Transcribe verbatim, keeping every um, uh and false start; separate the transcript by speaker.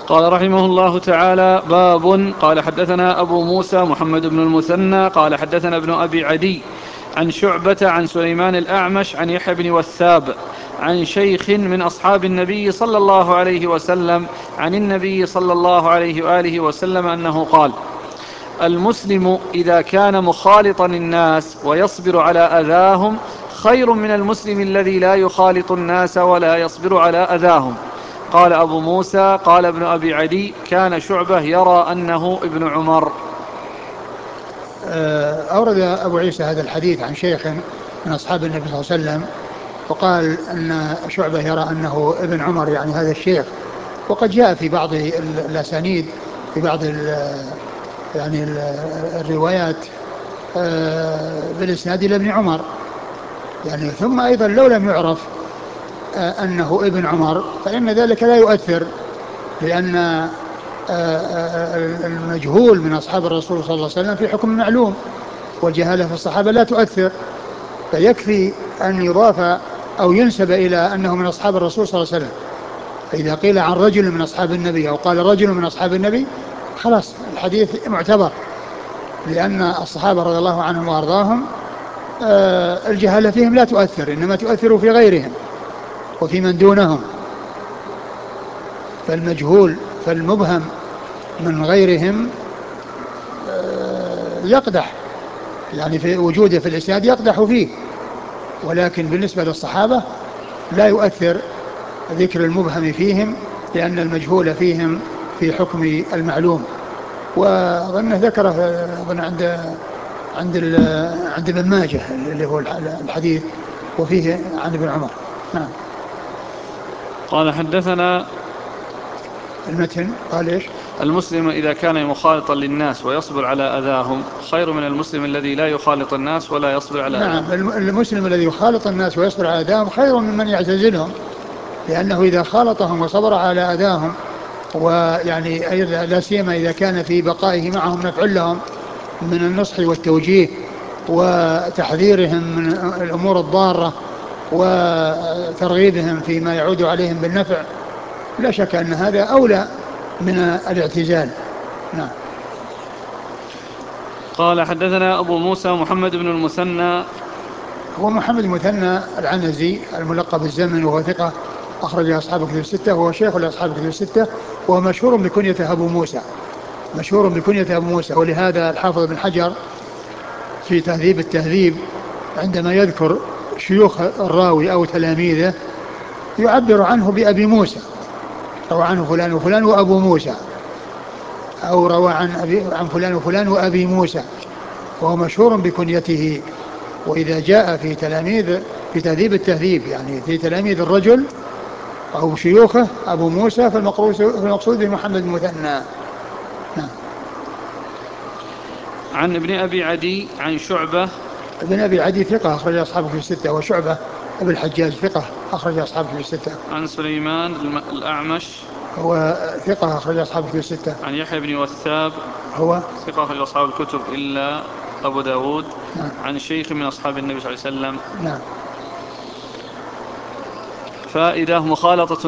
Speaker 1: قال رحمه الله تعالى: باب. قال حدثنا أبو موسى محمد بن المثنى قال حدثنا ابن أبي عدي عن شعبة عن سليمان الأعمش عن يحيى بن وثاب عن شيخ من أصحاب النبي صلى الله عليه وسلم عن النبي صلى الله عليه وآله وسلم أنه قال: المسلم إذا كان مخالطا الناس ويصبر على أذاهم خير من المسلم الذي لا يخالط الناس ولا يصبر على أذاهم. قال أبو موسى: قال ابن أبي عدي: كان شعبة يرى أنه ابن عمر.
Speaker 2: أورد أبو عيسى هذا الحديث عن شيخ من أصحاب النبي صلى الله عليه وسلم، وقال أن شعبة يرى أنه ابن عمر، يعني هذا الشيخ. وقد جاء في بعض الأسانيد في بعض يعني الروايات بالإسناد إلى ابن عمر يعني. ثم أيضا لو لم يعرف أنه ابن عمر فإن ذلك لا يؤثر، لأن المجهول من أصحاب الرسول صلى الله عليه وسلم في حكم معلوم، والجهالة في الصحابة لا تؤثر، فيكفي أن يضاف أو ينسب إلى أنه من أصحاب الرسول صلى الله عليه وسلم. فإذا قيل عن رجل من أصحاب النبي أو قال رجل من أصحاب النبي خلاص الحديث معتبر، لأن الصحابة رضي الله عنهم وأرضاهم الجهالة فيهم لا تؤثر، إنما تؤثر في غيرهم وفي من دونهم. فالمجهول فالمبهم من غيرهم يقدح، يعني في وجوده في الإسناد يقدح فيه، ولكن بالنسبة للصحابة لا يؤثر ذكر المبهم فيهم، لأن المجهول فيهم في حكم المعلوم. وظن ذكره أظن عند عند عند ابن ماجه اللي هو الحديث وفيه عن ابن عمر. نعم.
Speaker 1: قال حدثنا
Speaker 2: المتن قال إيش؟
Speaker 1: المسلم إذا كان مخالطا للناس ويصبر على أذاهم خير من المسلم الذي لا يخالط الناس ولا يصبر على أذاهم.
Speaker 2: نعم، المسلم الذي يخالط الناس ويصبر على أذاهم خير ممن يعتزلهم، لأنه إذا خالطهم وصبر على أذاهم، ويعني لا سيما إذا كان في بقائه معهم نفع لهم من النصح والتوجيه وتحذيرهم من الأمور الضارة وترغيبهم فيما يعود عليهم بالنفع، لا شك أن هذا أولى من الاعتزال. نعم.
Speaker 1: قال حدثنا أبو موسى محمد بن المثنى
Speaker 2: هو محمد المثنى العنزي الملقب الزمن، وهو ثقة أخرج أصحاب كتب الستة، وهو شيخ لأصحاب كتب الستة، وهو مشهور بكنيته أبو موسى، مشهور بكنيته أبو موسى. ولهذا الحافظ بن حجر في تهذيب التهذيب عندما يذكر شيوخ الراوي أو تلاميذه يعبر عنه بأبي موسى، روى عنه فلان وفلان وأبو موسى، أو روى عن, أبي عن فلان وفلان وأبي موسى، وهو مشهور بكنيته. وإذا جاء في تلاميذ في تهذيب التهذيب يعني في تلاميذ الرجل أو شيوخه أبو موسى فالمقصود بمحمد المثنى. نعم.
Speaker 1: عن ابن أبي عدي عن شعبة.
Speaker 2: ابن أبي عدي ثقة أخرج أصحابه في الستة، وشعبة أبو الحجاج ثقة أخرج أصحابه في الستة.
Speaker 1: عن سليمان الأعمش
Speaker 2: هو ثقة أخرج أصحابه في الستة.
Speaker 1: عن يحيى بن وثاب
Speaker 2: هو
Speaker 1: ثقة أخرج أصحاب الكتب إلا أبو داود.
Speaker 2: نعم.
Speaker 1: عن شيخ من أصحاب النبي صلى الله عليه وسلم.
Speaker 2: نعم.
Speaker 1: فائدة: مخالطة